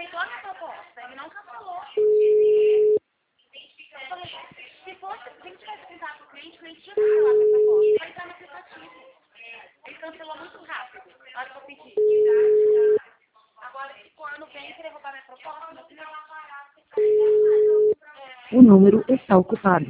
aceitou a minha proposta, ele não cancelou. Eu falei, se a gente tivesse contato com o cliente tinha cancelado a proposta. Vai estar no aplicativo. Ele cancelou muito rápido, na hora que eu pedi. Agora, tipo, ano vem querer roubar minha proposta, meu filho. O número está ocupado.